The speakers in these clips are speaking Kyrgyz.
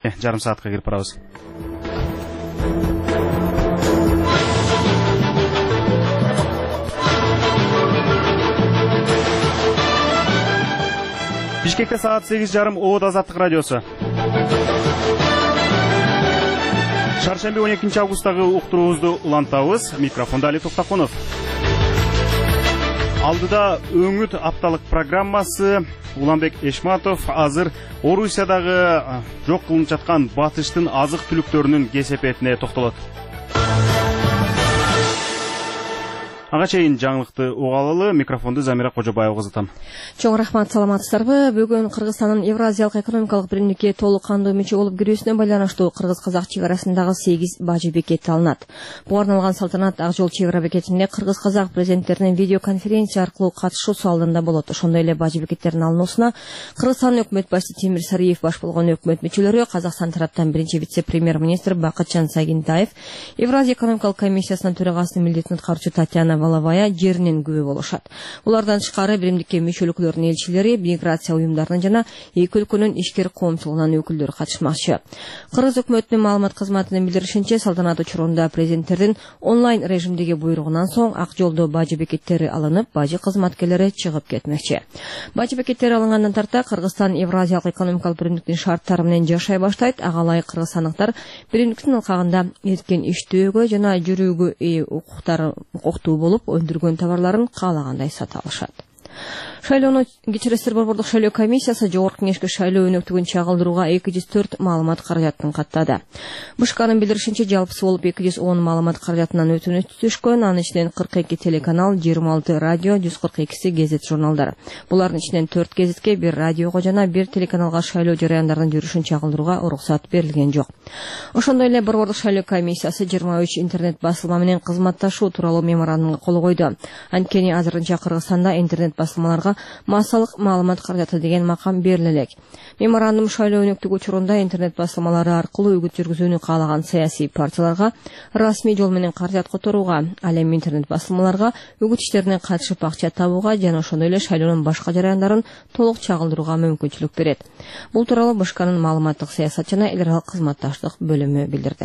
жарым саатка кирип барабыз. Бишкекте саат 8:30 Оот Азаттык радиосу. Шаршемби 12 августтагы уктуруубузду улантабыз. Микрофонда Али Токтаконов. Алдыда өңүт апталык программасы. Уланбек Эшматов азыр Орусиядагы жок кылынып жаткан батыштын азык түлүктөрүнүн кесепетине токтолот. Ага чейин жаңылыкты угалалы. Микрофонду Замира Кожобаева кызытам. Чоң рахмат, саламатсыздарбы? Бүгүн Кыргызстандын Евразиялык экономикалык биримдикке толук кандуу мүчө болуп кирүүсүнө байланыштуу кыргыз-казак чек арасындагы 8 бажы бекет алынат. Буга арналган салтанат Ак жол чек ара бекетинде кыргыз-казак президенттеринин видеоконференция аркылуу катышуусу алдында болот. Ошондой эле бажы бекеттердин алынуусуна Кыргызстан өкмөт башчысы Темир Сариев баш болгон өкмөт мүчөлөрү, Казакстан тараптан биринчи вице-премьер-министр Бакытжан Сагинтаев, Евразия экономикалык комиссиясынын төрагасынын милдетин аткаруучу Татьяна Балабая жеринен күбө болушат. Булардан тышкары биримдикке мүчөлүктөрдүн элчилери, миграция уюмдарынын жана эки өлкөнүн ишкер коомчулугунан өкүлдөрү катышмакчы. Кыргыз өкмөтүнүн маалымат кызматынын билдиришинче, салтанат учурунда президенттердин онлайн режимдеги буйругунан соң Ак жолдо бажы бекеттери алынып, бажы кызматкерлери чыгып кетмекчи. Бажы бекеттери алынгандан тарта Кыргызстан Евразиялык экономикалык биримдиктин шарттары менен жашай баштайт. Ага ылайык кыргызстандыктар биримдиктин алкагында эркен иштөөгө жана жүрүүгө ээ укуктуу болуп, өндүргөн товарларын каалагандай сата алышат. Шайлоону кечиресиздер, Борбордук шайлоо комиссиясы Жогорку Кеңешке шайлоо өнөктүгүн чагылдырууга 204 маалымат каражатын каттады. БШКнын билдиришинче, жалпысы болуп 210 маалымат каражатынан өтүнүч түшкөн. Анын ичинен 42 телеканал, 26 радио, 142 гезит журналдар. Булардын ичинен 4 гезитке, 1 радиого жана 1 телеканалга шайлоо жарыяндардын жүрүшүн чагылдырууга уруксат берилген жок. Ошондой эле Борбордук шайлоо комиссиясы 23 интернет басылма менен кызматташуу тууралуу меморандумга кол койду. Анткени азырынча Кыргызстанда интернет басылмаларга массалык маалымат каражаты деген макам бериле элек. Меморандум шайлоо өнөктүгү учурунда интернет басылмалары аркылуу үгүт жүргүзүүнү каалаган саясий партияларга расмий жол менен каражат которууга, ал эми интернет басылмаларга үгүт иштерине катышып акча табууга жана ошондой эле шайлоонун башка жараяндарын толук чагылдырууга мүмкүнчүлүк берет. Бул тууралуу БШКнын маалыматтык саясат жана эл аралык кызматташтык бөлүмү билдирди.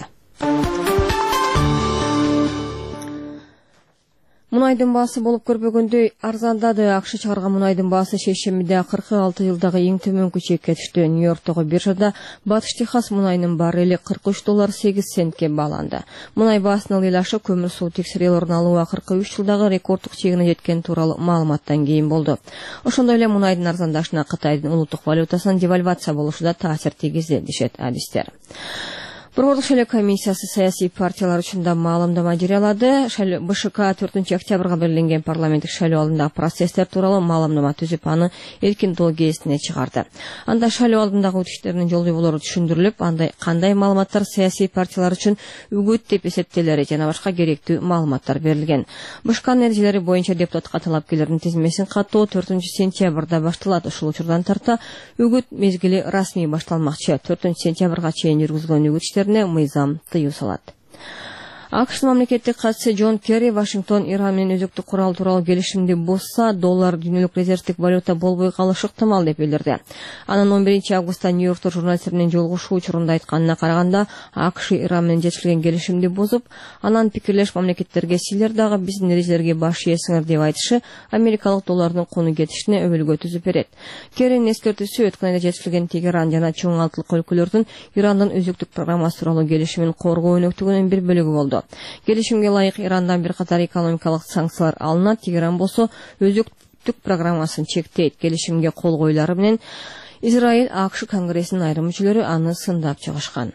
Мунайдын баасы болуп көрбөгөндөй арзандады. АКШ чыгарган мунайдын баасы шейшембиде 46 жылдагы эң төмөнкү чекке түштү. Нью-Йорктогу биржада Батыш Техас мунайынын баррели $43.08 бааланды. Мунай баасынын ыйлашы көмүр суу текшерүүлөрүн алуу 43 жылдагы рекорддук чегине жеткен тууралуу маалыматтан кийин болду. Ошондой эле мунайдын арзандашына Кытайдын улуттук валютасынын девальвация болушу да таасир тийгизди, дешет адистер. Борбордук шайлоо комиссиясы саясий партиялар үчүн да маалымдама жарыялады. БШК 4 октябрга белгиленген парламенттик шайлоо алдындагы процесстер тууралуу маалымдама түзүп, аны эркин доо гезитине чыгарды. Анда шайлоо алдындагы өтүштөрдүн жолдойболору түшүндүрүлүп, кандай маалыматтар саясий партиялар үчүн үгүт деп эсептелери жана башка керектүү маалыматтар берилген. БШКнын эрежелери боюнча депутатка талапкерлердин тизмесин каттоо 4 сентябрда башталат. Ушул учурдан тарта үгүт мезгили расмий башталмакчы. 4 сентябрга чейин жүргүзүлгөн үгүт мыйзам тыюу салат. АКШнын мамлекеттик катчысы Джон Керри Вашингтон Иран менен өзөктүк курал тууралуу келишимди бузса, доллар дүйнөлүк резервдик валюта болбой калышы ыктымал деп билдирди. Анын 11 августта Нью-Йоркто журналисттер менен жолугушуу учурунда айтканына караганда, АКШ Иран менен жетишилген келишимди бузуп, анан пикирлеш мамлекеттерге силер дагы биздин эрежелерге баш ийесиңер деп айтышы америкалык доллардын кууну кетишине өбөлгө түзүп берет. Керринин эскертүүсү өткөн айда жетишилген Тегеран жана чоң алтылык өлкөлөрдүн Ирандын өзөктүк программасы тууралуу келишимин коргоо өнөктүгүнүн бир бөлүгү болду. Келишимге ылайык Ирандан бир катар экономикалык санкциялар алынат. Тегеран болсо өзөктүк программасын чектейт. Келишимге кол коюлары менен Израиль АКШ конгрессинин айрым мүчөлөрү аны сындап чыгышкан.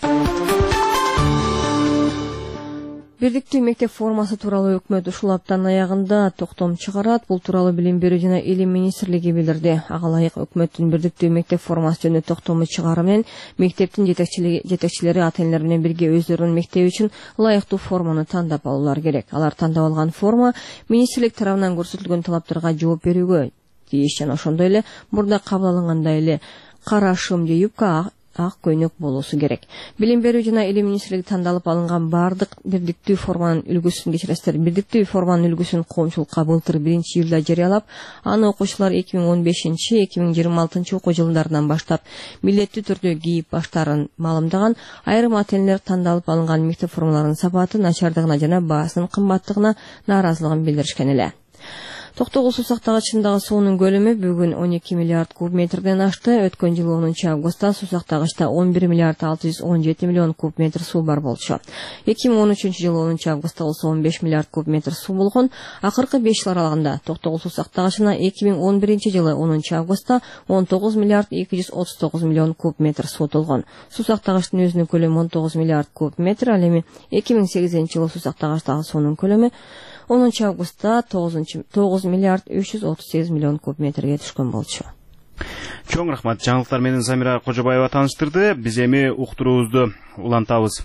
Бирдиктүү мектеп формасы тууралуу өкмөт ушул аптанын аягында токтом чыгарат. Бул тууралуу Билим берүү жана Илим министрлиги билдирди. Ага ылайык өкмөттүн бирдиктүү мектеп формасы жөнүндө токтому чыгаруу менен мектептин жетекчилери ата-энелер менен бирге өздөрүнүн мектеби үчүн ылайыктуу форманы тандап алуулары керек. Алар тандап алган форма министрлик тарабынан көрсөтүлгөн талаптарга жооп берүүгө тийиш жана ошондой эле мурда кабыл алынгандай эле кара шымжы юбка, ак көйнөк болуусу керек. Билим берүү жана илим министрлиги тандалып алынган бардык бирдиктүү форманын үлгүсүн кечиресиздер. Бирдиктүү форманын үлгүсүн коомчулукка былтыр 1-июлда жарыялап, аны окуучулар 2015-2026 окуу жылдарынан баштап милдеттүү түрдө кийип баштаарын маалымдаган. Айрым ата-энелер тандалып алынган мектеп формаларынын сапаты начардыгына жана баасынын кымбаттыгына нааразылыгын билдиришкен эле. Токтогул суусактагычындагы суунун көлөмү бүгүн 12 миллиард куб метрден ашты. Өткөн жылы 10 августта суусактагычта 11 миллиард 617 миллион куб метр суу бар болчу. 2013 жылы 10 августта болсо 15 миллиард куб метр суу болгон. Акыркы 5 жыл аралыгында Токтогул суусактагычына 2011 жылы 10 августта 19 миллиард 239 миллион куб метр суу толгон. Суусактагычтын өзүнүн көлөмү 19 миллиард куб метр, ал эми 2008 жылы суусактагычтагы суунун көлөмү 10 августта 9 миллиард 338 миллион куб метрге түшкөн болчу. Чоң рахмат. Жаңылыктар менен Замира Кожобаева тааныштырды. Биз эми уктуруубузду улантабыз.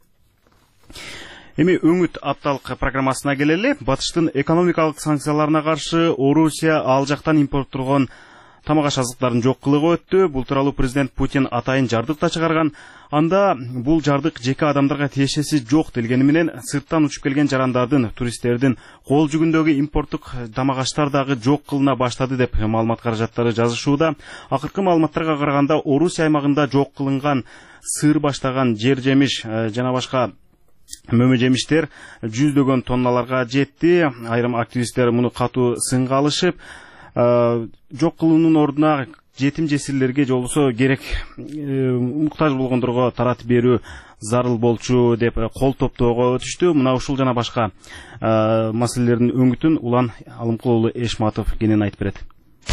Эми өңүт апталык программасына келели. Батыштын экономикалык санкцияларына каршы Орусия ал жактан импорттолгон тамак-аш азыктарын жок кылууга өттү. Бул тууралуу президент Путин атайын жардык да чыгарган. Анда бул жардык жеке адамдарга тиешеси жок делгени менен сырттан учуп келген жарандардын, туристтердин кол жүгүндөгү импорттук тамак-аштар дагы жок кылына баштады деп маалымат каражаттары жазышууда. Акыркы маалыматтарга караганда Орусия аймагында жок кылынган сыр баштаган жер жемиш жана башка мөмө жемиштер 100 тонналарга жетти. Айрым активисттер муну катуу сынга алышып, жок кылуунун ордуна жетим жесирлерге же болбосо керек муктаж болгондорго таратып берүү зарыл болчу деп кол топтоого өтүштү. Мына ушул жана башка маселелердин өңүтүн Улан Алымкул уулу Эшматов кенен айтып берет.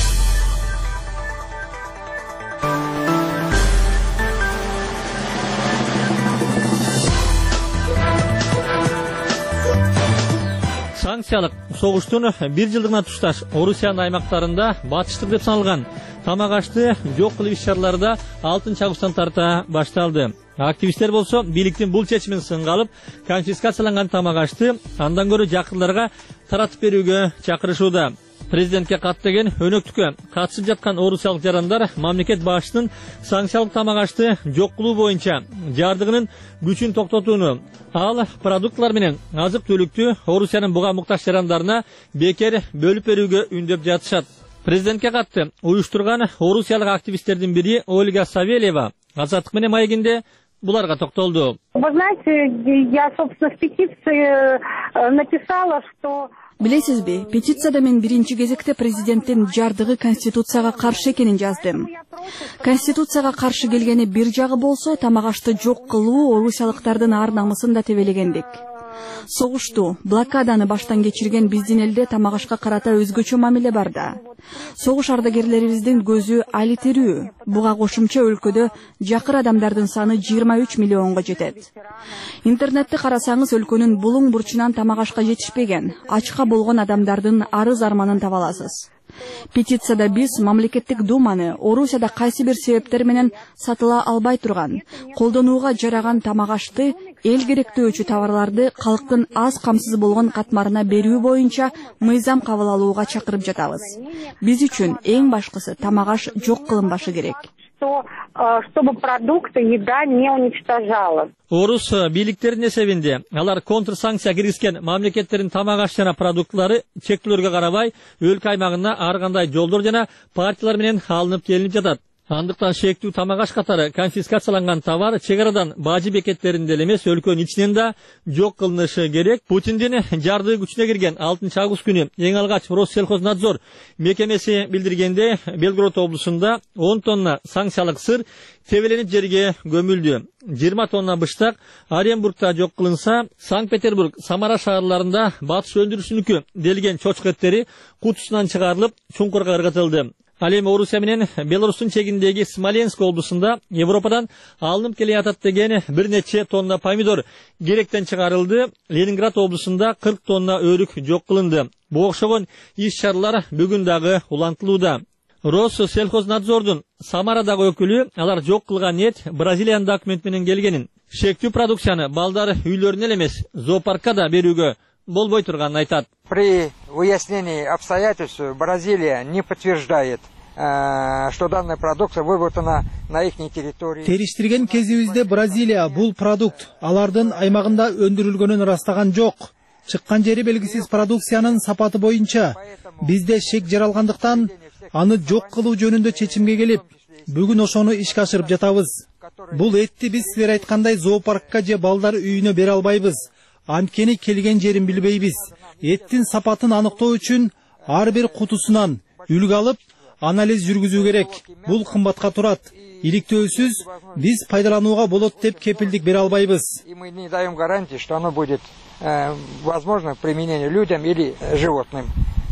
Санкциялык согуштун 1 жылдыгына тушташ Орусиянын аймактарында батыштык деп саналган тамак-ашты жок кылуу иш-чаралары 6 августтан тарта башталды. Активисттер болсо бийликтин бул чечимин сынга алып, конфискацияланган тамак-ашты андан көрө жакындарга таратып берүүгө чакырышууда. Президентке кат деген өнөктүккө катышып жаткан орусиялык жарандар мамлекет башчысынын санкциялык тамак-ашты жок кылуу боюнча жардыгынын күчүн токтотууну, ал продуктлар менен азык-түлүктү Орусиянын буга муктаж жарандарына бекер бөлүп берүүгө үндөп жатышат. Президентке катты уюштурган орусиялык активисттердин бири Ольга Савельева Азаттык менен маегинде буларга токтолду. Вы знаете, я, собственно, в петиции написала, что... Билесизби, петицияда мен биринчи кезекте президенттин жардыгы конституцияга каршы экенин жаздым. Конституцияга каршы келгени бир жагы болсо, тамак-ашты жок кылуу орусиялыктардын ар намысын да тебелегендик. Согушту, блокаданы баштан кечирген биздин элде тамак-ашка карата өзгөчө мамиле бар да. Согуш ардагерлерибиздин көзү али тирүү. Буга кошумча өлкөдө жакыр адамдардын саны 23 миллионго жетет. Интернетти карасаңыз өлкөнүн булуң бурчунан тамак-ашка жетишпеген, ачка болгон адамдардын арыз арманын таба аласыз. Петицияда биз мамлекеттик думаны Орусияда кайсы бир себептер менен сатыла албай турган, колдонууга жараган тамак-ашты, эл керектөөчү товарларды калктын аз камсыз болгон катмарына берүү боюнча мыйзам кабыл алууга чакырып жатабыз. Биз үчүн эң башкысы тамак-аш жок кылынбашы керек. Чтобы продукты, еда не уничтожалась. Орус бийликтеринин эсебинде алар контрсанкция киргизген мамлекеттердин тамак-аш жана продуктлары чектөөлөргө карабай өлкө аймагына ар кандай жолдор жана партиялар менен алынып келинип жатат. Андыктан шектүү тамак-аш катары конфискацияланган товар чек арадан бажы бекеттеринде эмес, өлкөнүн ичинен да жок кылынышы керек. Путиндин жардыгы күчүнө кирген 6 август күнү эң алгач Россельхознадзор мекемеси билдиргенде Белгород облусунда 10 тонна санкциялык сыр тебеленип жерге көмүлдү. 20 тонна быштак Оренбургда жок кылынса, Санкт-Петербург, Самара шаарларында батыш өндүрүшүнүкү делген чочко эттери кутусунан чыгарылып, чуңкурга ыргытылды. Ал эми Орусия менен Беларустун чегиндеги Смоленск облусунда Европадан алынып келе жатат деген бир нече тонна помидор керектен чыгарылды. Ленинград облусунда 40 тонна өрүк жок кылынды. Бу окшогон иш-чаралар бүгүн дагы улантылууда. Россельхознадзордун Самарадагы өкүлү алар жок кылган эт Бразилиянын документ менен келгенин, шектүү продукцияны балдар үйлөрүнө эле эмес, зоопаркка да берүүгө болбой турганын айтат. При выяснении обстоятельств Бразилия не подтверждает что данная продукция выработана на их территории. Териштирген кезибизде Бразилия бул продукт алардын аймагында өндүрүлгөнүн ырастаган жок. Чыккан жери белгисиз продукциянын сапаты боюнча бизде шек жаралгандыктан аны жок кылуу жөнүндө чечимге келип, бүгүн ошону ишке ашырып жатабыз. Бул этти биз силер айткандай зоопаркка же балдар үйүнө бере албайбыз. Анткени келген жерин билбейбиз. Эттин сапатын аныктоо үчүн ар бир кутусунан үлгү алып, анализ жүргүзүү керек. Бул кымбатка турат. Иликтөөсүз биз пайдаланууга болот деп кепилдик бере албайбыз. И мы не даем гарантии, что оно будет возможно к применению людям или животным.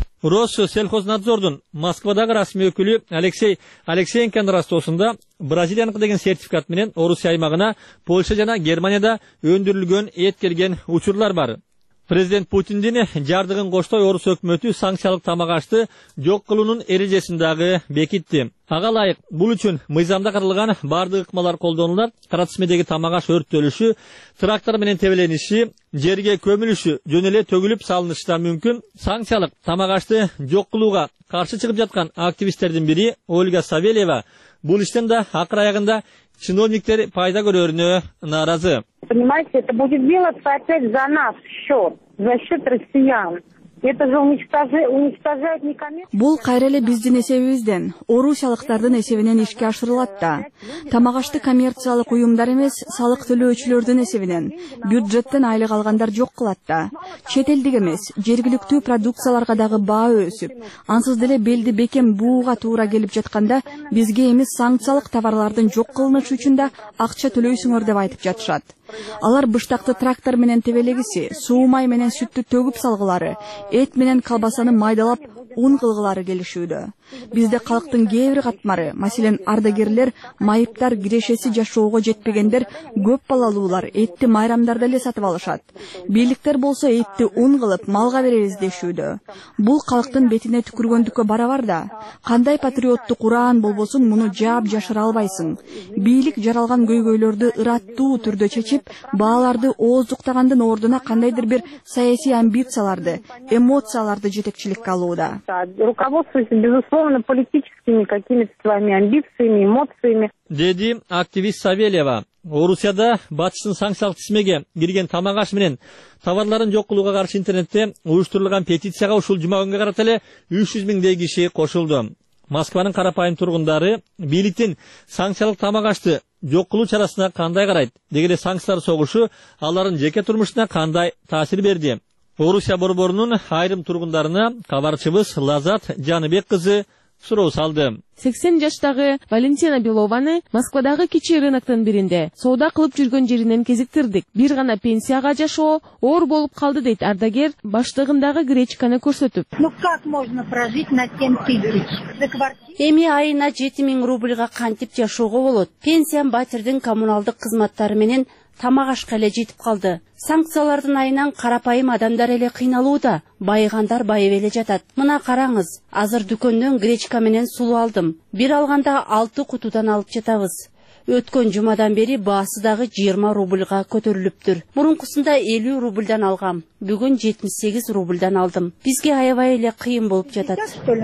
Россельхознадзордун Москвадагы расмий өкүлү Алексей Алексеенконун растоосунда Бразилияныкы деген сертификат менен Орусия аймагына Польша жана Германияда өндүрүлгөн эт келген учурлар бар. Президент Путиндин жардыгын коштой Орус өкмөтү санкциялык тамак ашты жок кылуунун эрежесин дагы бекитти. Ага ылайык бул үчүн мыйзамда каралган бардык ыкмалар колдонулат. Тратсмедеги тамак аш өрттөлүшү, трактор менен тебелениши, жерге көмүлүшү жөн эле төгүлүп салынышы да мүмкүн. Санкциялык тамак ашты жок кылууга каршы чыгып жаткан активисттердин бири Ольга Савельева бул иштен да акыр аягында чиновниктер пайда көрөрүнө нааразы. Понимаете, это будет делаться опять за наш счет, за счет россиян. Это же уничтожает некоммерческое... Бул кайра эле биздин эсебибизден, орусиялыктардын эсебинен ишке ашырылат да. Тамак ашты коммерциялык уюмдар эмес, салык төлөөчүлөрдүн эсебинен, бюджеттен айлык алгандар жок кылат да. Чет элдик эмес, жергиликтүү продукцияларга дагы баа өсүп, ансыз деле белди бекем бууга туура келип жатканда, бизге эмес санкциялык товарлардын жок кылынышы үчүн да акча төлөйсүңөр деп айтып жатышат. Алар быштакты трактор менен тебелегиси, суу май менен сүттү төгүп салгылары, эт менен колбасаны майдалап ун кылгылары келишүүдө. Бизде калктын кээ бир катмары, маселен ардагерлер, майыптар, кирешеси жашоого жетпегендер, көп балалуулар этти майрамдарда эле сатып алышат. Бийликтер болсо этти ун кылып малга беребиз дешүүдө. Бул калктын бетине түкүргөндүккө барабар да. Кандай патриоттук ураан болбосун муну жаап жашыра албайсың. Бийлик жаралган көйгөйлөрдү ыраттуу түрдө чечип, бааларды ооздуктагандын ордуна кандайдыр бир саясий амбицияларды, эмоцияларды жетекчиликке алууда. Руководствуясь, безусловно, политическими какими-то своими амбициями, эмоциями. Деди активист Савельева. Орусияда батыштын санкциялык тизмеге кирген тамак аш менен товарларын жок кылууга каршы интернетте уюштурулган петицияга ушул жума күнгө карата эле 300 миңдей киши кошулду. Москванын карапайым тургундары бийликтин санкциялык тамак ашты жок кылуу чарасына кандай карайт? Деги санкциялар согушу алардын жеке турмушуна кандай таасир берди? Орусия борборунун айрым тургундарына кабарчыбыз Лазат Жаныбек кызы суроо салды. 80 жаштагы Валентина Белованы Москвадагы кичи рыноктун биринде соода кылып жүргөн жеринен кезиктирдик. Бир гана пенсияга жашоо оор болуп калды дейт ардагер баштыгындагы гречканы көрсөтүп. Ну как можно прожить на 7 000? Эми айына 7000 рубльга кантип жашоого болот? Пенсиям батирдин коммуналдык кызматтары менен тамак ашка эле жетип калды. Санкциялардын айынан карапайым адамдар эле кыйналууда. Байыгандар байып эле жатат. Мына караңыз, азыр дүкөндөн гречка менен сулуу алдым. Бир алганда 6 кутудан алып жатабыз. Өткөн жумадан бери баасы дагы 20 рубльга көтөрүлүптүр. Мурункусунда 50 рубльдан алгам. Бүгүн 78 рубльдан алдым. Бизге аябай эле кыйын болуп жатат.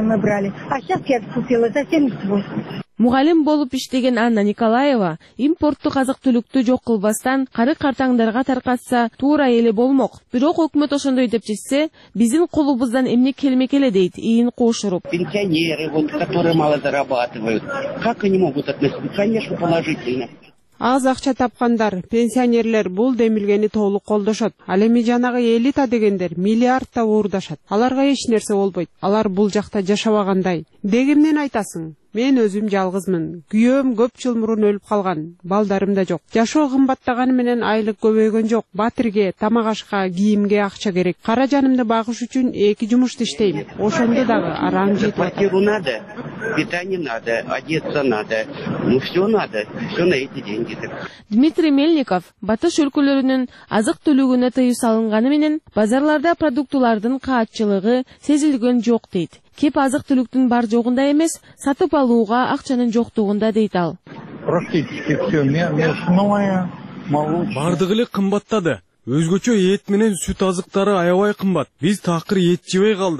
Мугалим болуп иштеген Анна Николаева импорттук азык-түлүктү жок кылбастан кары картаңдарга таркатса туура эле болмок. Бирок өкмөт ошондой деп чечсе, биздин колубуздан эмне келмек эле дейт ийин куушуруп. Пенсионеры, которые мало зарабатывают, как они могут относиться? Конечно, положительно. Аз акча тапкандар, пенсионерлер бул демилгени толук колдошот. Ал эми жанагы элита дегендер миллиардта уурдашат. Аларга эч нерсе болбойт. Алар бул жакта жашабагандай. Дегимден айтасың? Мен өзүм жалгызмын. Күйөөм көп жыл мурун өлүп калган. Балдарым да жок. Жашоо кымбаттаганы менен айлык көбөйгөн жок. Батирге, тамак ашка, кийимге акча керек. Кара жанымды багыш үчүн 2 жумушта иштейм. Ошондо дагы араң жетип. Квартиру надо, питание надо, одеться надо. Ну все надо, все на эти деньги. Дмитрий Мельников батыш өлкөлөрүнүн азык-түлүгүнө тыюу салынганы менен базарларда продуктулардын каатчылыгы сезилген жок дейт. Кеп азык-түлүктүн бар жогунда эмес, сатып алууга акчанын жоктугунда дейт ал. Практически все мясное, молочное. Бардыгы эле кымбаттады. Өзгөчө эт менен сүт азыктары аябай кымбат. Биз такыр эт жебей калдык.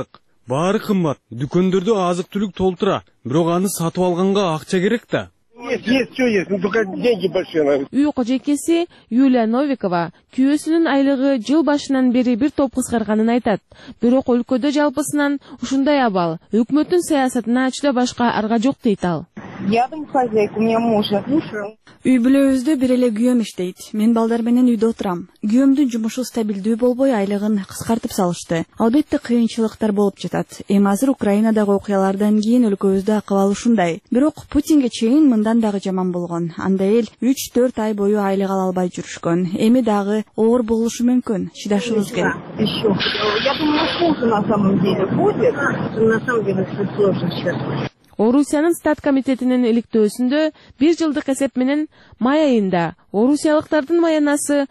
Баары кымбат. Дүкөндөрдө азык-түлүк толтура, бирок аны сатып алганга акча керек да. Есть, все есть, но только деньги большие. Үй кожекеси Юлия Новикова күйөөсүнүн айлыгы жыл башынан бери бир топ кыскарганын айтат. Бирок өлкөдө жалпысынан ушундай абал өкмөттүн саясатына чыда башка арга жок дейт ал. Я дом хозяйка, у меня муж ушел. Үй бүлөбүздө бир эле күйөөм иштейт. Мен балдар менен үйдө отурам. Күйөөмдүн жумушу стабилдүү болбой айлыгын кыскартып салышты. Албетте кыйынчылыктар болуп жатат. Эми азыр Украинадагы окуялардан кийин өлкөбүздө акыбал ушундай. Бирок Путинге чейин мындан дагы жаман болгон. Анда эл 3-4 ай бою айлык ала албай жүрүшкөн. Эми дагы оор болушу мүмкүн. Чыдашыбыз керек. Я думаю, хуже на самом деле будет. На самом деле все сложно сейчас. Орусиянын Стат комитетинин иликтөөсүндө 1 жылдык эсеп менен май айында орусиялыктардын маянасы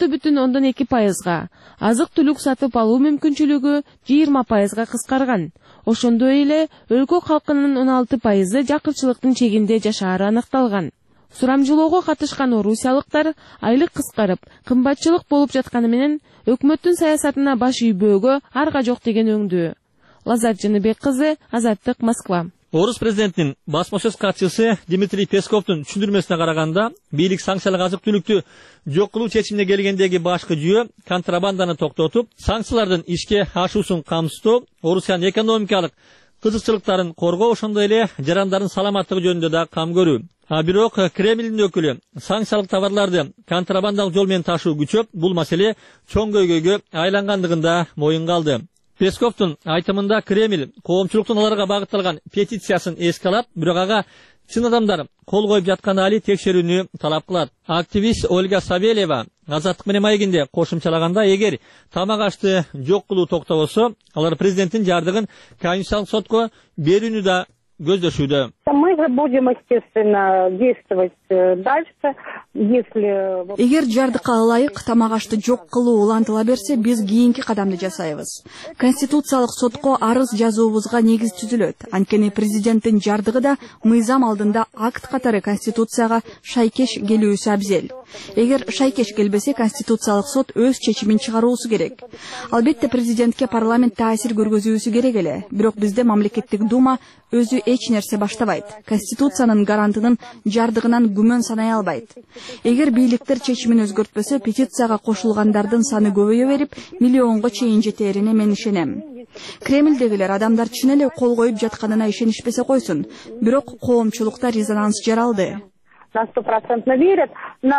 6,2%, азык-түлүк сатып алуу мүмкүнчүлүгү 20%га кыскарган. Ошондой эле өлкө калкынын 16% жакырчылыктын чегинде жашаары аныкталган. Сурамжылоого катышкан орусиялыктар айлык кыскарып, кымбатчылык болуп жатканы менен өкмөттүн саясатына баш ийбөөгө арга жок деген өңдүү. Лазат Жаныбек кызы, Азаттык, Москва. Орус президентинин басма сөз катчысы Дмитрий Песковдун түшүндүрмөсүнө караганда, бийлик санкциялык азык-түлүктү жок кылуу чечимине келгендеги башкы жүйө контрабанданы токтотуп, санкциялардын ишке ашуусун камсыздоо, Орусиянын экономикалык кызыкчылыктарын коргоо, ошондой эле жарандардын саламаттыгы жөнүндө да кам көрүү. Бирок Кремлдин өкүлү санкциялык товарларды контрабандалык жол менен ташуу күчөп, бул маселе чоң көйгөйгө айлангандыгын да моюнга алды. Песковдун айтымында Кремль коомчулуктун аларга багытталган петициясын эске алат, бирок ага чын адамдар кол коюп жатканы али текшерүүнү талап кылат. Активист Ольга Савельева Азаттык менен маегинде кошумчалаганда, эгер тамак ашты жок кылуу токтобосо, алар президенттин жардыгын Конституциялык сотко берүүнү да көздөшүүдө. Мы же будем, естественно, действовать дальше, если... Эгер жардыкка ылайык тамак ашты жок кылуу улантыла берсе, биз кийинки кадамды жасайбыз. Конституциялык сотко арыз жазуубузга негиз түзүлөт. Анткени президенттин жардыгы да мыйзам алдында акт катары Конституцияга шайкеш келүүсү абзел. Эгер шайкеш келбесе, Конституциялык сот өз чечимин чыгаруусу керек. Албетте президентке парламент таасир көргөзүүсү керек эле. Бирок бизде мамлекеттик дума өзү эч нерсе баштабайт. Конституциянын гарантынын жардыгынан күмөн санай албайт. Эгер бийликтер чечимин өзгөртпөсө, петицияга кошулгандардын саны көбөйө берип, миллионго чейин жетерине мен ишенем. Кремлдегилер адамдар чын эле кол коюп жатканына ишенишпесе койсун, бирок коомчулукта резонанс жаралды. На 100% верят,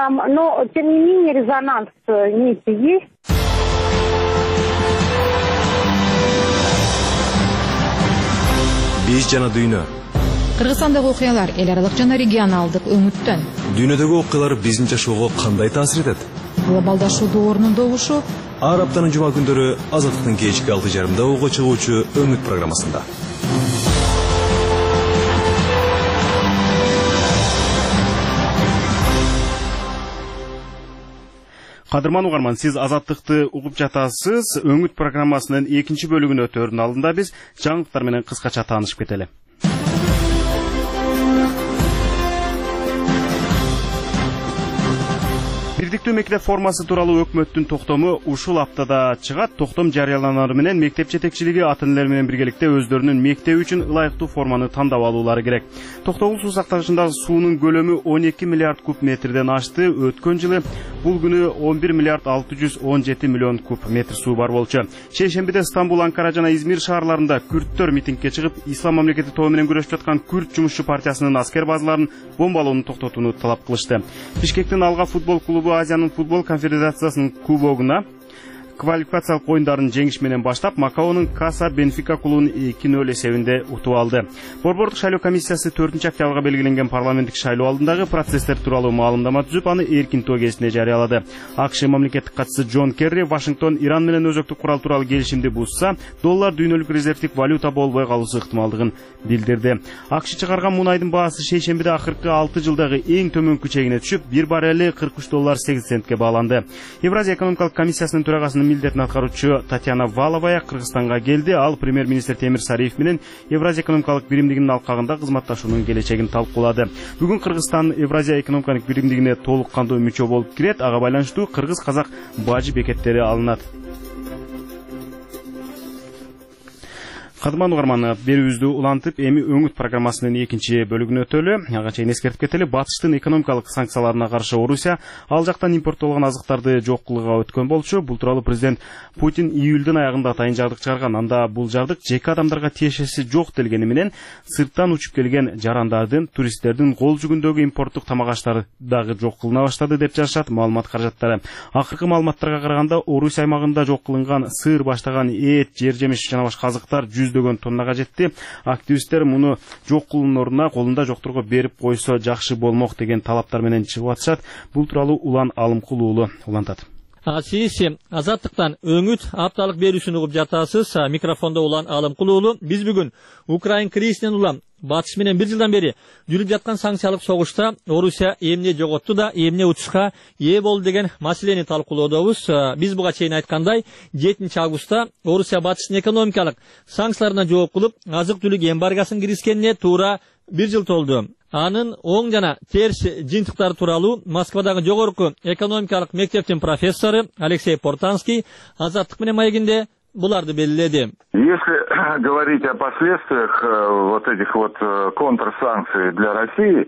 но тем не менее резонанс есть. Биз жана дүйнө. Кыргызстандагы окуялар эл аралык жана регионалдык өңүттөн. Дүйнөдөгү окуялар биздин жашоого кандай таасир этет? Глобалдашуу доорунун добушу. Ар аптанын жума күндөрү Азаттыктын кечки 6:30 ого чыгуучу Өңүт программасында. Кадырман угарман, сиз Азаттыкты угуп жатасыз. Өңүт программасынын 2-чи бөлүгүнө өтөрдүн алдында биз жаңылыктар менен кыскача таанышып кетели. Бирдиктүү мектеп формасы тууралуу өкмөттүн токтому ушул аптада чыгат. Токтом жарыяланары менен мектеп жетекчилиги ата-энелер менен биргеликте өздөрүнүн мектеби үчүн ылайыктуу форманы тандап алуулары керек. Токтогул суу сактагычындагы суунун көлөмү 12 миллиард куб метрден ашты. Өткөн жылы бул күнү 11 миллиард 617 миллион куб метр суу бар болчу. Шейшембиде Стамбул, Анкара жана Измир шаарларында күрттөр митингге чыгып, Ислам мамлекети тобу менен күрөшүп жаткан Күрт жумушчу партиясынын аскер базаларын бомбалоону токтотууну талап кылышты. Бишкектин Алга футбол клубу Азиянын футбол конфедерациясынын кубогуна квалификациялык оюндарын жеңиш менен баштап, Макаонун Каса Бенфика клубун 2-0 эсебинде утуп алды. Борбордук шайлоо комиссиясы 4-октябрга белгиленген парламенттик шайлоо алдындагы процесстер тууралуу маалымдама түзүп, аны эркин тоо кезинде жарыялады. АКШ мамлекеттик катчысы Джон Керри Вашингтон Иран менен өзөктүк курал тууралуу келишимди бузса, доллар дүйнөлүк резервдик валюта болбой калуусу ыктымалдыгын билдирди. АКШ чыгарган мунайдын баасы шейшембиде акыркы 6 жылдагы эң төмөнкү чегине түшүп, 1 баррели $43.8 бааланды. Евразия экономикалык комиссиясынын төрагасынын милдетин аткаруучу Татьяна Валовая Кыргызстанга келди. Ал премьер-министр Темир Сариев менен Евразия экономикалык биримдигинин алкагында кызматташуунун келечегин талкуулады. Бүгүн Кыргызстан Евразия экономикалык биримдигине толук кандуу мүчө болуп кирет. Ага байланыштуу кыргыз-казак бажы бекеттери алынат. Кадырман угарман, берүүбүздү улантып, эми өңүт программасынын экинчи бөлүгүнө өтөлү. Ага чейин эскертип кетели, батыштын экономикалык санкцияларына каршы Орусия ал жактан импорттолгон азыктарды жок кылууга өткөн болчу. Бул тууралуу президент Путин июлдун аягында атайын жардык чыгарган. Анда бул жардык жеке адамдарга тиешеси жок делгени менен сырттан учуп келген жарандардын, туристтердин кол жүгүндөгү импорттук тамак аштары дагы жок кылына баштады деп жазышат маалымат каражаттары. Акыркы маалыматтарга караганда Орусия аймагында жок кылынган сыр, баштаган эт, жер жемиш жана башка азыктар 100 тоннага жетти. Активисттер муну жок кылуунун ордуна колунда жокторго берип койсо жакшы болмок деген талаптар менен чыгып атышат. Бул тууралуу Улан Алымкул уулу улантат. Сиси азаттыктан өңүт апталык берүүсүн угуп жатасыз. Микрофондо Улан Алымкул уулу. Биз бүгүн Украин кризисинен улам батыш менен бир жылдан бери жүрүп жаткан санкциялык согушта Орусия эмне жоготту да эмне утушка ээ болду деген маселени талкуулоодобуз. Биз буга чейин айткандай 7 августта Орусия батыштын экономикалык санкцияларына жооп кылып, азык-түлүк эмбаргасын киргизгенине туура бир жыл толду. Анын оң жана терс жыйынтыктары тууралуу Москвадагы жогорку экономикалык мектептин профессору Алексей Портанский азаттык менен маегинде буларды белгиледи. Если говорить о последствиях вот этих вот контрсанкций для России,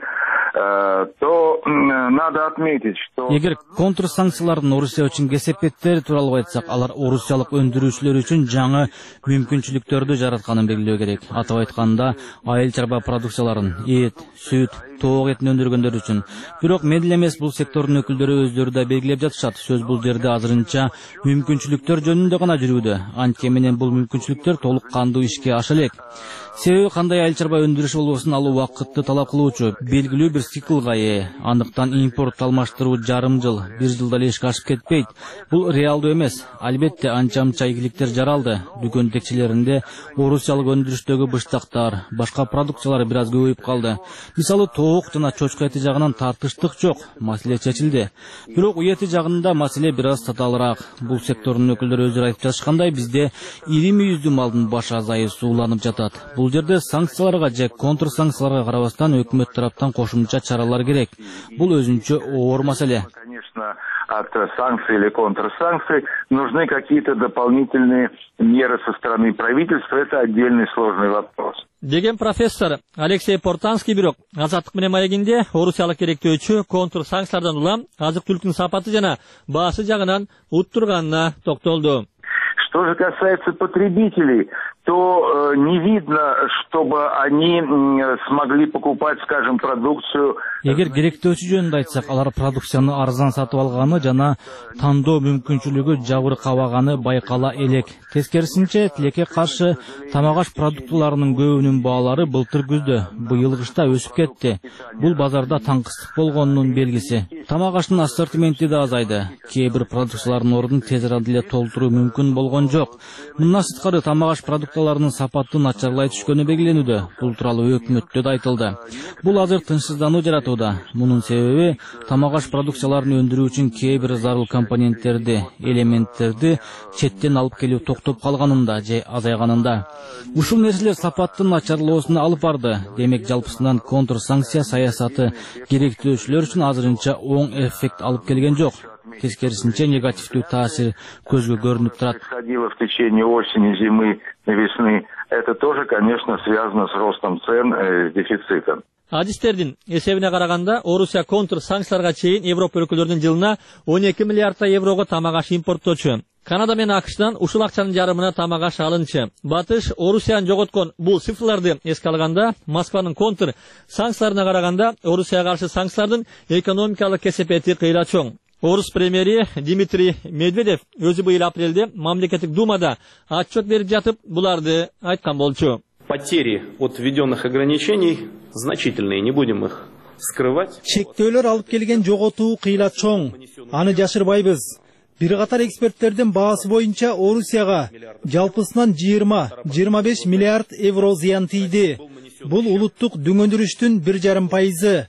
то надо отметить, что... Эгер контрсанкциялардын Орусия үчүн кесепеттери тууралуу айтсак, алар орусиялык өндүрүүчүлөр үчүн жаңы мүмкүнчүлүктөрдү жаратканын белгилөө керек. Атап айтканда, айыл чарба продукцияларын, эт, сүт, тоок этин өндүргөндөр үчүн. Бирок медил эмес бул сектордун өкүлдөрү өздөрү да белгилеп жатышат. Сөз бул жерде азырынча мүмкүнчүлүктөр жөнүндө гана жүрүүдө. Анткени менен бул мүмкүнчүлүктөр толук кандуу ишке аша элек. Себеби кандай айыл чарба өндүрүш болбосун ал убакытты талап кылуучу, белгилүү бир циклга ээ. Андыктан импорт алмаштыруу жарым жыл, бир жылда эле ишке ашып кетпейт. Бул реалдуу эмес. Албетте анча-мынча ийгиликтер жаралды. Дүкөн текчелеринде орусиялык өндүрүштөгү быштактар, башка продукциялар бир аз көбөйүп калды. Мисалы тоок жана чочко эти жагынан тартыштык жок, маселе чечилди. Бирок үй эти жагында маселе бир аз татаалыраак. Бул сектордун өкүлдөрү өздөрү айтып жатышкандай, бизде ири мүйүздүү малдын баш азайы сууланып жатат. Бул жерде санкцияларга же контрсанкцияларга карабастан өкмөт тараптан кошумча чаралар керек. Бул өзүнчө оор маселе. Конечно, от санкций или контрсанкций нужны какие-то дополнительные меры со стороны правительства. Это отдельный сложный вопрос. Деген профессор Алексей Портанский бирок азаттык менен маегинде орусиялык керектөөчү контрсанкциялардан улам азык-түлүктүн сапаты жана баасы жагынан уттурганына токтолду. Что же касается потребителей, то не видно, чтобы они смогли покупать, скажем, продукцию. Эгер керектөөчү жөнүндө айтсак, алар продукцияны арзан сатып алганы жана тандоо мүмкүнчүлүгү жабыркабаганы байкала элек. Тескерисинче, тилекке каршы тамак аш продуктыларынын көбүнүн баалары былтыр күздө, быйыл кышта өсүп кетти. Бул базарда таңкыстык болгонунун белгиси. Тамак аштын ассортименти да азайды. Кээ бир продукциялардын ордун тез арада эле толтуруу мүмкүн болгон жок. Мындан сырткары тамак аш продукцияларынын сапаты начарлай түшкөнү белгиленүүдө. Бул тууралуу өкмөттө да айтылды. Бул азыр тынчсыздануу жаратууда. Мунун себеби тамак аш продукцияларын өндүрүү үчүн кээ бир зарыл компоненттерди, элементтерди четтен алып келүү токтоп калганында же азайганында. Ушул нерселер сапаттын начарлоосуна алып барды. Демек жалпысынан контрсанкция саясаты керектөөчүлөр үчүн азырынча оң эффект алып келген жок. Тескерисинче негативдүү таасир көзгө көрүнүп турат. Происходило в течение осени, зимы, весны. Это тоже, конечно, связано с ростом цен, с дефицитом. Адистердин эсебине караганда, Орусия контрсанкцияларга чейин Европа өлкөлөрүнүн жылына 12 миллиард еврого тамак аш импорттоочу. Канада менен АКШтан ушул акчанын жарымына тамак аш алынчы. Батыш Орусияны жоготкон бул цифрларды эске алганда, Москванын контр санкцияларына караганда, Орусияга каршы санкциялардын экономикалык кесепети кыйла чоң. Орус премьери Дмитрий Медведев өзү быйыл апрелде мамлекеттик думада отчет берип жатып, буларды айткан болчу. Потери от введенных ограничений значительные, не будем их скрывать. Чектөөлөр алып келген жоготуу кыйла чоң. Аны жашырбайбыз. Бир катар эксперттердин баасы боюнча Орусияга жалпысынан 20-25 миллиард евро зыян тийди. Бул улуттук дүңөндүрүштүн 1,5%.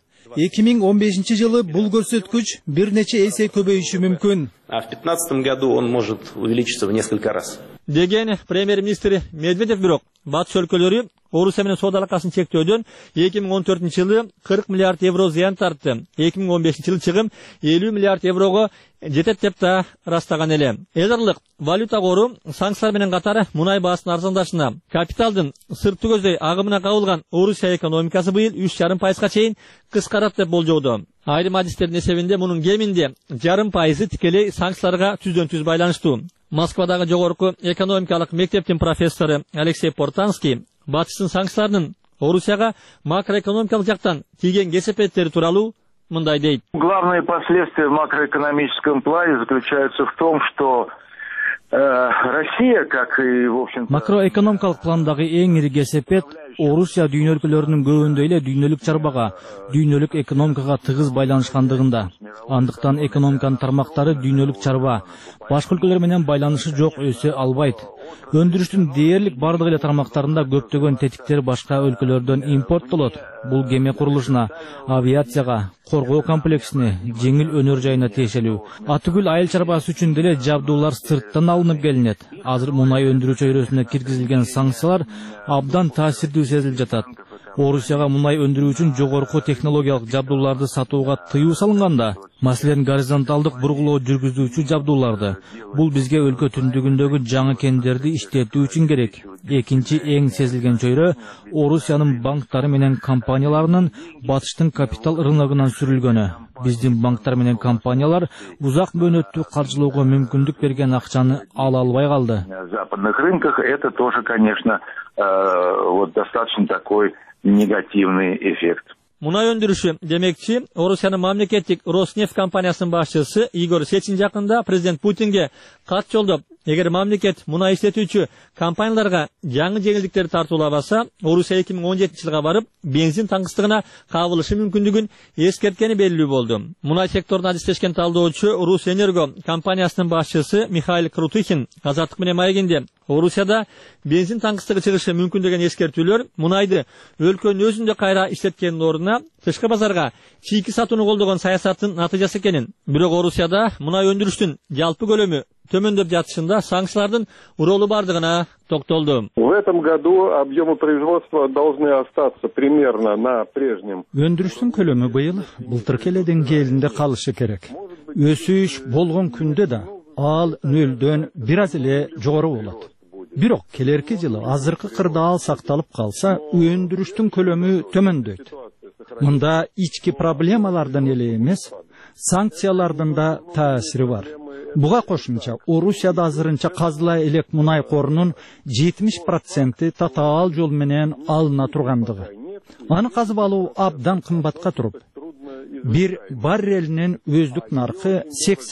2015 жылы бул көрсөткүч бир нече эсе көбөйүшү мүмкүн. А в 2015 году он может увеличиться в несколько раз. Деген премьер-министр Медведев бирок батыш өлкөлөрү Орусия менен соода алакасын чектөөдөн 2014-жылы 40 миллиард евро зыян тартты. 2015-жылы чыгым 50 миллиард еврого жетет деп да растаган эле. Эдерлик валюта кору санкциялар менен катар мунай баасынын арзандашына, капиталдын сыртты көздөй агымына кабылган Орусия экономикасы быйыл 3,5% чейин кыскарат деп болжоодо. Айрым адистердин эсебинде мунун кеминде 0,5% тикелей санкцияларга түздөн-түз байланыштуу. Москвадагы жогорку экономикалык мектептин профессору Алексей Портанский батыштын санкцияларынын Орусияга макроэкономикалык жактан тийген кесепеттери тууралуу мындай дейт. Главные последствия в макроэкономическом плане заключаются в том, что Россия, как и, в общем-то... Макроэкономикалык пландагы эң ири кесепет Орусия дүйнө өлкөлөрүнүн көбүндө эле дүйнөлүк чарбага, дүйнөлүк экономикага тыгыз байланышкандыгында. Андыктан экономиканын тармактары дүйнөлүк чарба, башка өлкөлөр менен байланышы жок өсө албайт. Өндүрүштүн дээрлик бардык эле тармактарында көптөгөн тетиктер башка өлкөлөрдөн импорттолот. Бул кеме курулушуна, авиацияга, коргоо комплексине, жеңил өнөр жайына тиешелүү. Атүгүл айыл чарбасы үчүн деле жабдуулар сырттан алынып келинет. Азыр мунай өндүрүү чөйрөсүнө киргизилген санкциялар абдан таасирдүү сезилип жатат. Орусияга мунай өндүрүү үчүн жогорку технологиялык жабдууларды сатууга тыюу салынганда, маселен горизонталдык бургулоо жүргүзүүчү жабдууларды, бул бизге өлкө түндүгүндөгү жаңы кендерди иштетүү үчүн керек. Экинчи эң сезилген чөйрө Орусиянын банктары менен компанияларынын батыштын капитал рыногунан сүрүлгөнү. Биздин банктар менен компаниялар узак мөөнөттүү каржылоого мүмкүндүк берген акчаны ала албай калды. На западных рынках это тоже, конечно, достаточно такой негативный эффект. Мунай өндүрүшү демекчи, Орусиянын мамлекеттик Роснефть компаниясынын башчысы Игорь Сечин жакында президент Путинге кат жолдоп, эгер мамлекет мунай иштетүүчү компанияларга жаңы жеңилдиктер тартуулабаса, Орусия 2017-жылга барып, бензин таңкыстыгына кабылышы мүмкүндүгүн эскерткени белгилүү болду. Мунай секторуна адистешкен талдоочу Русэнерго компаниясынын башчысы Михаил Крутыхин Азаттык менен маегинде Орусияда бензин таңкыстыгы чыгышы мүмкүн деген эскертүүлөр мунайды өлкөнүн өзүндө кайра иштеткендин ордуна тышкы базарга чийки сатууну колдогон саясаттын натыйжасы экенин, бирок Орусияда мунай өндүрүштүн жалпы көлөмү төмөндөп жатышында санкциялардын ролу бардыгына токтолду. В этом году объемы производства должны остаться примерно на прежнем. Өндүрүштүн көлөмү быйыл былтыркы эле деңгээлинде калышы керек. Өсүш болгон күндө да ал нөлдөн бир аз эле жогору болот. Бирок келерки жылы азыркы кырдаал сакталып калса, өндүрүштүн көлөмү төмөндөйт. Мында ички проблемалардан эле эмес, санкциялардын да таасири бар. Буга кошумча Орусияда азырынча казыла элек мунай корунун 70% татаал жол менен алына тургандыгы. Аны казып алуу абдан кымбатка туруп, бир баррелинин өздүк наркы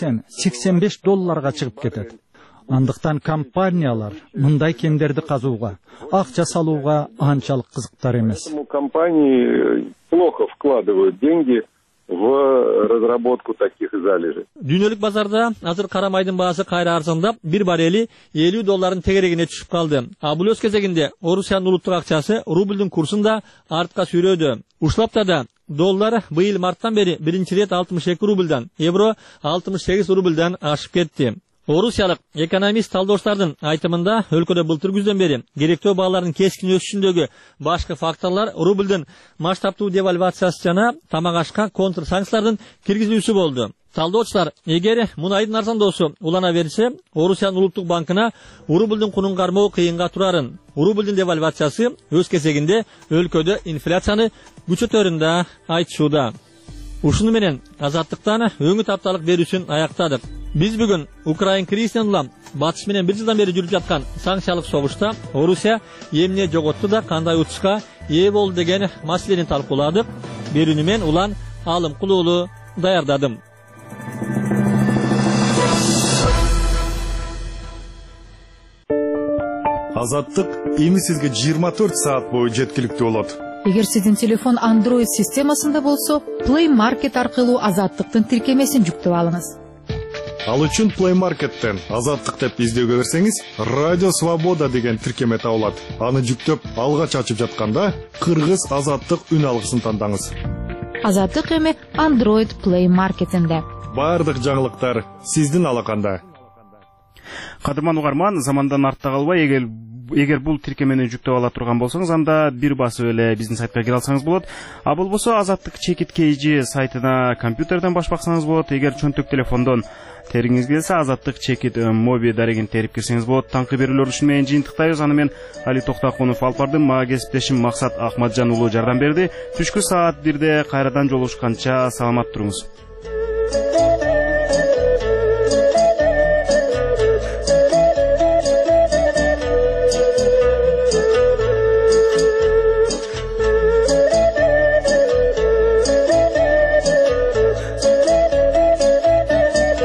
$80-85 чыгып кетет. Андыктан компаниялар мындай кендерди казууга, акча салууга анчалык кызыктар эмес. Компании плохо вкладывают деньги в разработку таких залежей. Дүйнөлүк базарда азыр кара майдын баасы кайра арзандап, бир баррели $50 тегерегине түшүп калды. А бул өз кезегинде Орусиянын улуттук акчасы рублдун курсун да артка сүйрөдү. Ушул аптада доллар быйыл марттан бери биринчи рет 62 рублдан, евро 68 рублдан ашып кетти. Орусиялык экономист талдооштардын айтымында өлкөдө былтыр күздөн бери керектөө баалардын кескин өсүшүндөгү башкы факторлор рублдун масштабтуу девальвациясы жана тамак ашка контр санкциялардын киргизилүүсү болду. Талдоочулар, эгер мунайдын арзандоосу улана берсе, Орусиянын улуттук банкына рублдун кунун кармоо кыйынга турарын. Рублдун девальвациясы өз кезегинде өлкөдө инфляцияны күчөтөрүн да айтышууда. Ушуну менен Азаттыктан өңүт апталык берүүсүн аяктадык. Биз бүгүн Украин кризисинен улам батыш менен бир жылдан бери жүрүп жаткан санкциялык согушта Орусия эмне жоготту да кандай утушка ээ болду деген маселени талкууладык. Берүүнү мен Улан Алымкул уулу даярдадым. Азаттык эми сизге 24 саат бою жеткиликтүү болот. Эгер сиздин телефон Android системасында болсо, Play Market аркылуу Азаттыктын тиркемесин жүктөп алыңыз. Ал үчүн Play Market'тен Азаттык деп издөөгө берсеңиз, Радио Свобода деген тиркеме табылат. Аны жүктөп алгач ачып жатканда, Кыргыз Азаттык үн алгысын тандаңыз. Азаттык эми Android Play Market'инде. Бардык жаңылыктар сиздин алаканда. Кадырман угарман, замандан артта калбай, эгер бул тиркемени жүктөп ала турган болсоңуз, анда бир басып эле биздин сайтка кире алсаңыз болот. А болбосо Азаттык чекит KG сайтына компьютерден баш баксаңыз болот. Эгер чөнтөк телефондон териңиз келсе, Азаттык чекит моби дарегин терип кирсеңиз болот. Таңкы берүүлөр ушун менен жыйынтыктайбыз. Аны мен Али Токтакунов алып бардым. Мага кесиптешим Максат Ахматжан уулу жардам берди. Түшкү саат 1-де кайрадан жолугушканча саламат туруңуз.